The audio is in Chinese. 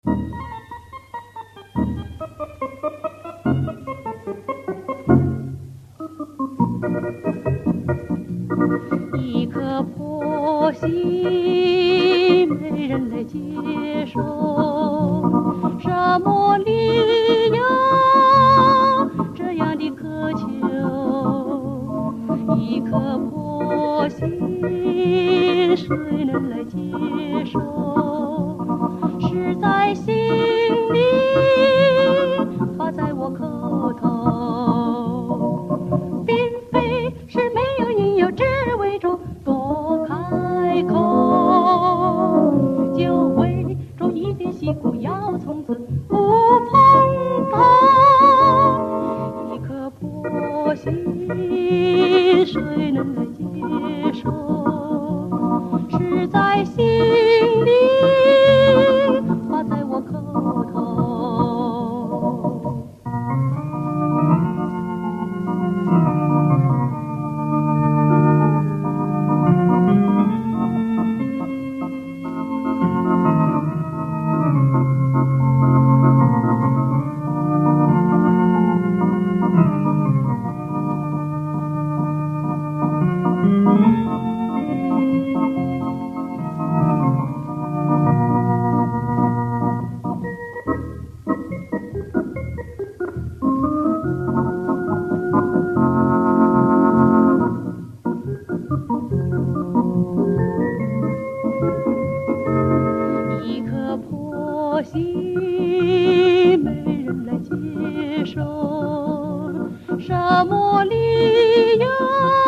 一颗破心没人来接受，什么理由这样的渴求？一颗破心谁能来接受？是在心里，话在我口头，并非是没有应有，只为着多开口，就为着一点辛苦，要从此不碰头。一颗破心谁能来接受？是在心里，话在我口头。一颗破心没人来接受，什么理由